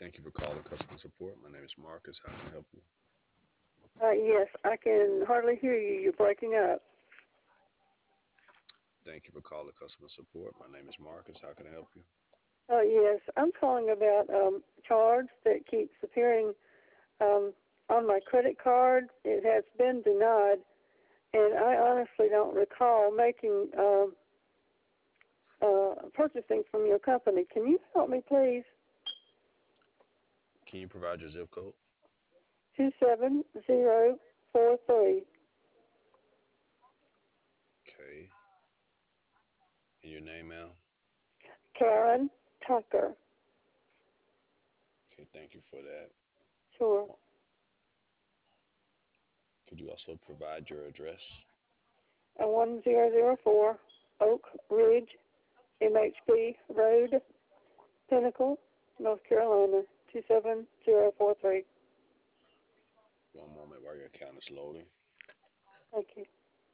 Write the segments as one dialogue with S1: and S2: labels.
S1: Thank you for calling customer support. My name is Marcus. How can I help you?
S2: Yes, I can hardly hear you. You're breaking up.
S1: Thank you for calling customer support. My name is Marcus. How can I help you?
S2: Yes, I'm calling about charge that keeps appearing on my credit card. It has been denied, and I honestly don't recall making purchasing from your company. Can you help me, please?
S1: Can you provide your zip code?
S2: 27043.
S1: Okay. And your name, ma'am?
S2: Karen Tucker.
S1: Okay, thank you for that.
S2: Sure.
S1: Could you also provide your address?
S2: 1004 Oak Ridge, MHP Road, Pinnacle, North Carolina, 27043.
S1: One moment while your account is loading.
S2: Thank you.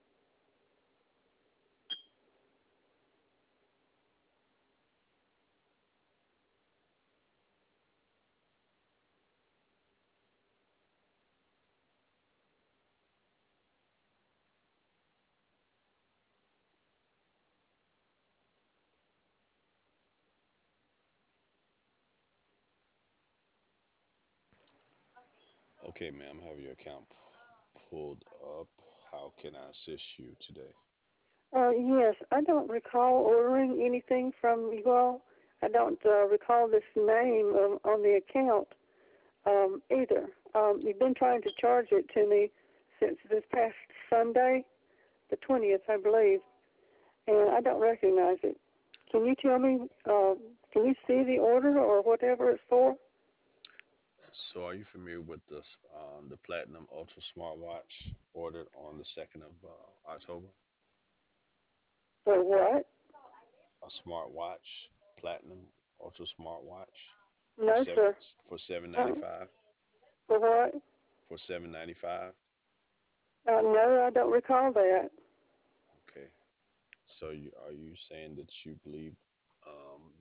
S1: Okay, ma'am, I have your account pulled up. How can I assist you today?
S2: Yes, I don't recall ordering anything from you all. I don't recall this name on the account either. You've been trying to charge it to me since this past Sunday, the 20th, I believe, and I don't recognize it. Can you tell me, can you see the order or whatever it's for?
S1: So, are you familiar with the Platinum Ultra smartwatch ordered on the 2nd of October?
S2: For what?
S1: A smartwatch, Platinum Ultra smartwatch
S2: No, sir.
S1: for seven
S2: Uh,
S1: ninety five.
S2: for what?
S1: For 795.
S2: No, I don't recall that.
S1: Okay. So, are you saying that you believe um,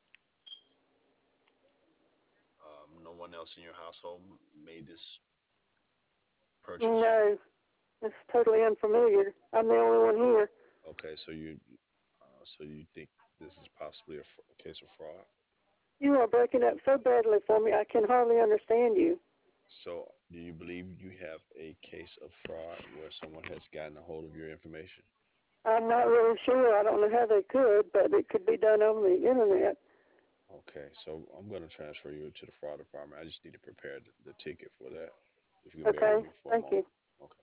S1: no one else in your household made this purchase?
S2: No, it's totally unfamiliar. I'm the only one here.
S1: Okay, so you think this is possibly a case of fraud?
S2: You are breaking up so badly for me, I can hardly understand you.
S1: So, do you believe you have a case of fraud where someone has gotten a hold of your information?
S2: I'm not really sure. I don't know how they could, but it could be done over the internet.
S1: Okay, so I'm going to transfer you to the fraud department. I just need to prepare the ticket for that. If you could bear
S2: Okay,
S1: with me for a
S2: thank you.
S1: moment. Okay.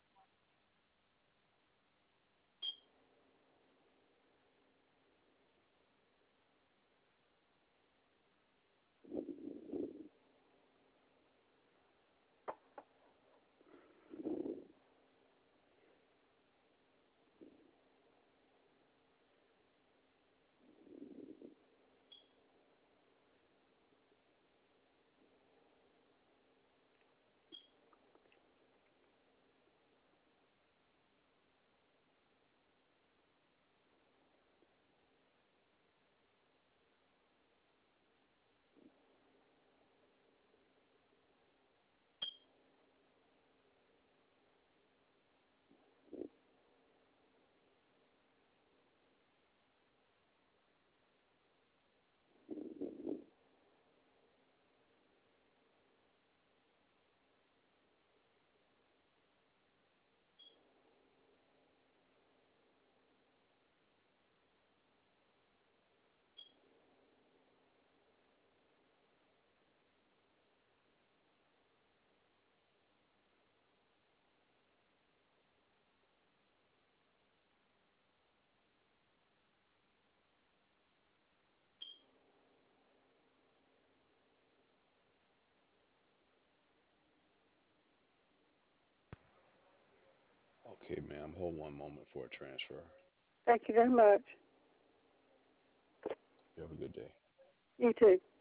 S1: Okay, ma'am. Hold one moment for a transfer.
S2: Thank you very much.
S1: You have a good day.
S2: You too.